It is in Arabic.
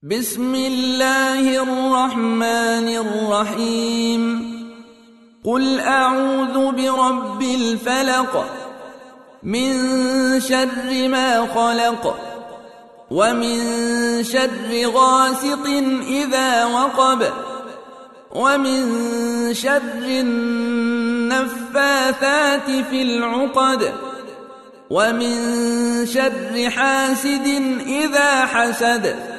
بسم الله الرحمن الرحيم قل أعوذ برب الفلق من شر ما خلق ومن شر غاسق إذا وقب ومن شر النفاثات في العقد ومن شر حاسد إذا حسد